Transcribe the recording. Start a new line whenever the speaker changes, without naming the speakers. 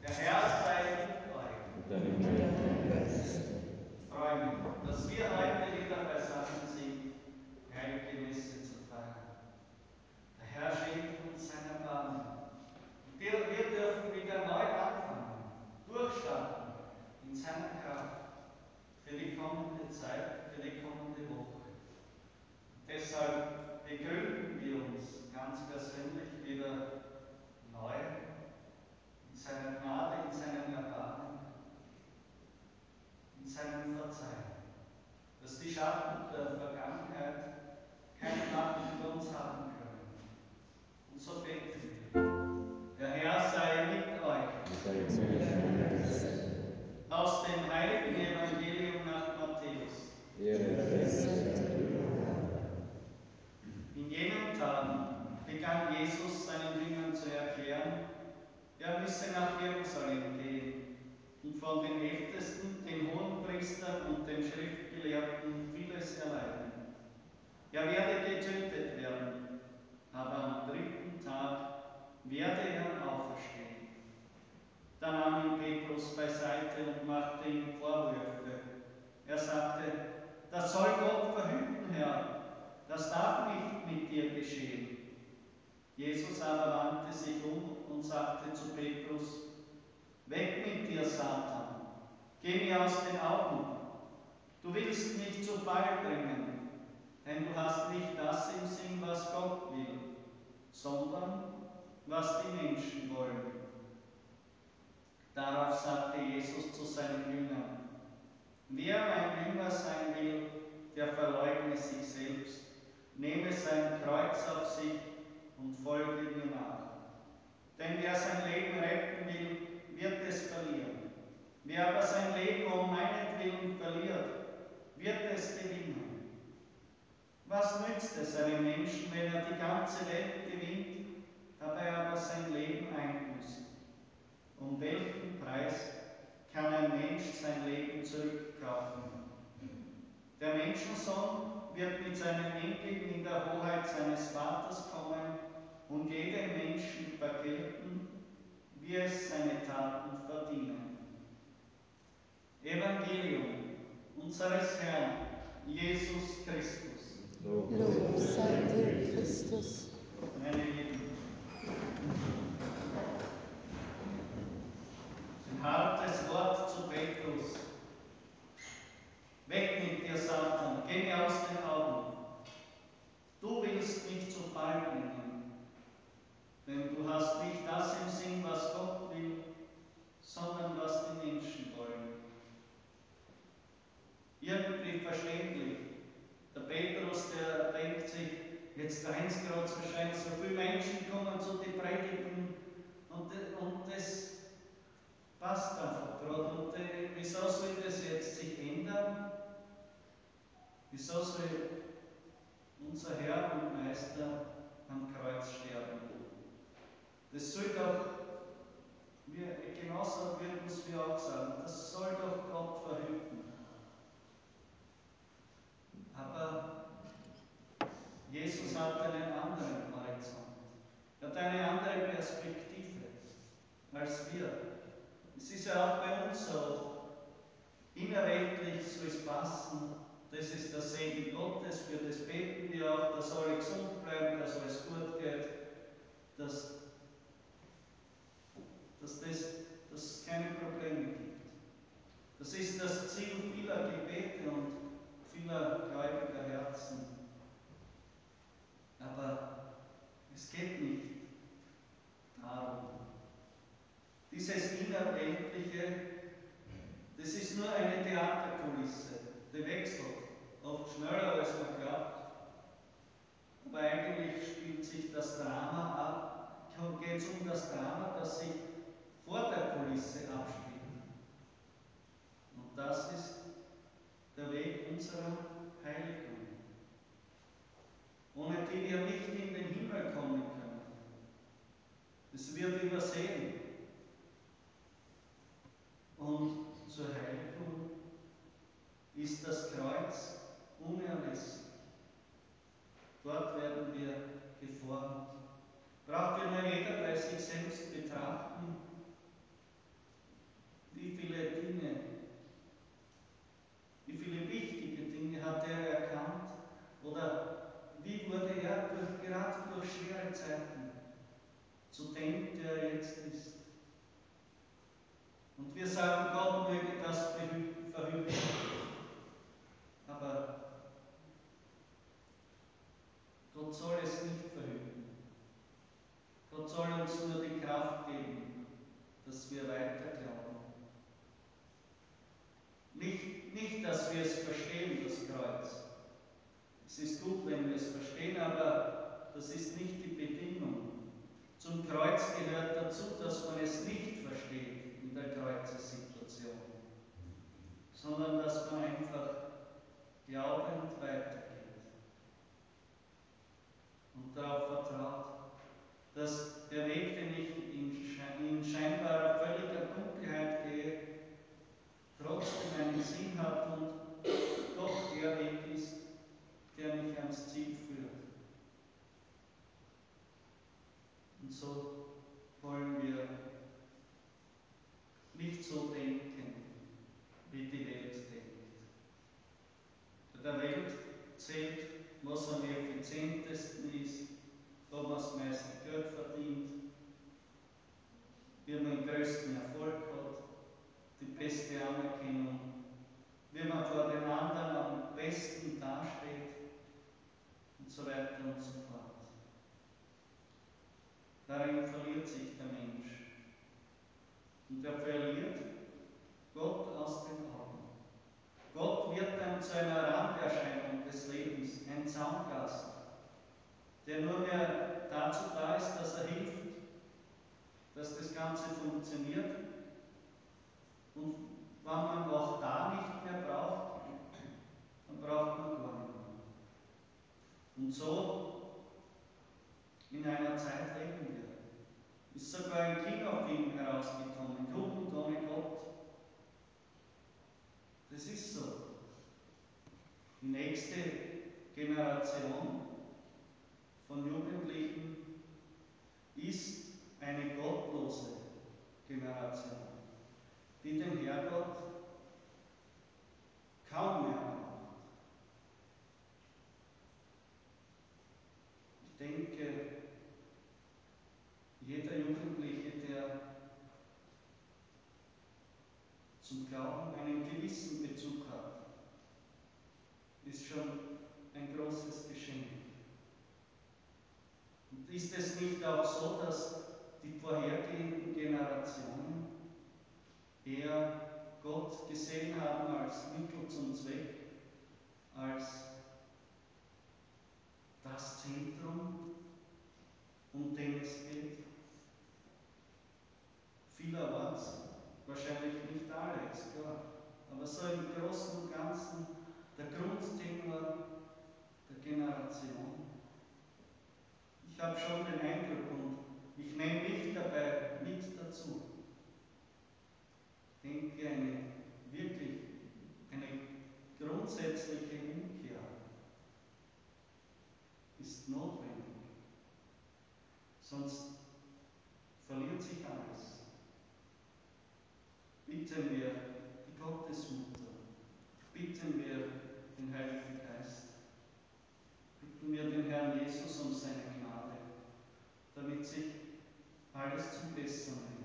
Der Herr sei mit euch. Ich freue mich, dass wir heute wieder beisammen sind, heilige Messe zu feiern. Der Herr schenkt uns sein Erbarmen. Wir dürfen wieder neu anfangen, durchstarten in seiner Kraft für die kommende Zeit, für die kommende Woche. Und deshalb begründen wir uns ganz persönlich wieder neu in seiner Gnade, in seinem Erbarmen, in seinem Verzeihen, dass die Schatten der Vergangenheit keine Macht über uns haben können. Und so beten wir. Der Herr sei mit euch. Aus dem heiligen Evangelium nach Matthäus. In jenen Tagen begann Jesus seinen Jüngern zu erklären, er müsse nach Jerusalem gehen und von den Ältesten, den Hohenpriestern und den Schriftgelehrten vieles erleiden. Er werde getötet werden, aber am dritten Tag werde er auferstehen. Da nahm ihn Petrus beiseite und machte ihm Vorwürfe. Er sagte, das soll Gott verhüten, Herr, das darf nicht mit dir geschehen. Jesus aber wandte sich um und sagte zu Petrus, weg mit dir, Satan, geh mir aus den Augen. Du willst mich zu Fall bringen, denn du hast nicht das im Sinn, was Gott will, sondern was die Menschen wollen. Darauf sagte Jesus zu seinen Jüngern, wer mein Jünger sein will, der verleugne sich selbst, nehme sein Kreuz auf sich und folge mir nach. Denn wer sein Leben retten will, wird es verlieren. Wer aber sein Leben um meinetwillen verliert, wird es gewinnen. Was nützt es einem Menschen, wenn er die ganze Welt gewinnt, dabei aber sein Leben einbüßt? Um welchen Preis kann ein Mensch sein Leben zurückkaufen? Der Menschensohn wird mit seinen Enkeln in der Hoheit seines Vaters kommen und jedem Menschen vergelten, wie es seine Taten verdienen. Evangelium unseres Herrn Jesus Christus.
Lob sei dir, Christus.
Meine Lieben, ein hartes Wort zu Petrus. Weg mit dir, Satan, geh mir aus den Augen. Du willst mich zu Fall bringen, denn du hast nicht das im Sinn, was Gott will, sondern was die Menschen wollen. Irgendwie verständlich. Der Petrus, der denkt sich, jetzt eins gerade so scheint, so viele Menschen kommen zu den Predigten und das passt einfach gerade. Und wieso soll das jetzt sich ändern? Wieso soll unser Herr und Meister am Kreuz sterben? Das soll doch, genauso würden es wir auch sagen, das soll doch Gott verhüten. Aber Jesus hat einen anderen Horizont. Er hat eine andere Perspektive als wir. Es ist ja auch bei uns so, innerweltlich soll es passen, das ist der Segen Gottes, für das beten wir auch, dass alle gesund bleiben, dass alles gut geht, dass es keine Probleme gibt. Das ist das Ziel vieler Gebete und vieler gläubiger Herzen. Aber es geht nicht darum. Dieses Innerweltliche, das ist nur eine Theaterkulisse, die wechselt, oft schneller als man glaubt. Aber eigentlich spielt sich das Drama ab, geht es um das Drama, das sich vor der Kulisse abspielt. Und das ist der Weg unserer Heiligung, ohne die wir nicht in den Himmel kommen können. Es wird übersehen. Und zur Heiligung ist das Kreuz unerlässlich. Dort werden wir geformt. Braucht ja nur jeder bei sich selbst betrachten, wie wurde er gerade durch schwere Zeiten zu dem, der er jetzt ist? Und wir sagen, Gott möge das verhüten. Aber Gott soll es nicht verhüten. Gott soll uns nur die Kraft geben, dass wir weiter glauben. Nicht, dass wir es verstehen, das Kreuz. Es ist gut, wenn wir es verstehen, aber das ist nicht die Bedingung. Zum Kreuz gehört dazu, dass man es nicht versteht in der Kreuzessituation, sondern dass man einfach glaubend weitergeht und darauf vertraut, dass der Weg, den ich in scheinbarer völliger Dunkelheit gehe, trotzdem einen Sinn hat und doch der Weg ist, der mich ans Ziel führt. Und so wollen wir nicht so denken, wie die Welt denkt. Bei der Welt zählt, was am effizientesten ist, ob man das meiste Geld verdient, wie man den größten Erfolg hat, die beste Anerkennung, wie man vor den anderen am besten dasteht und so weiter und so fort. Darin verliert sich der Mensch. Und er verliert Gott aus den Augen. Gott wird dann zu einer Randerscheinung des Lebens, ein Zaungast, der nur mehr dazu da ist, dass er hilft, dass das Ganze funktioniert. Und wenn man auch da nicht mehr braucht, dann braucht man gar nicht mehr. Und so in einer Zeit leben wir. Ist sogar ein Kinofilm herausgekommen, Jugend ohne Gott. Das ist so. Die nächste Generation von Jugendlichen ist eine gottlose Generation, die den Herrgott kaum mehr braucht. Ich denke, jeder Jugendliche, der zum Glauben einen gewissen Bezug hat, ist schon ein großes Geschenk. Und ist es nicht auch so, dass die vorhergehenden Generationen eher Gott gesehen haben als Mittel zum Zweck, als das Zentrum, um den es geht? Vielerorts, wahrscheinlich nicht alle, ist klar, aber so im Großen und Ganzen der Grundtenor der Generation. Ich habe schon den Eindruck, und ich nehme mich dabei mit dazu, ich denke, eine grundsätzliche Umkehr ist notwendig, sonst verliert sich alles. Bitten wir die Gottesmutter, bitten wir den Heiligen Geist, bitten wir den Herrn Jesus um seine Gnade, damit sich alles zum Besseren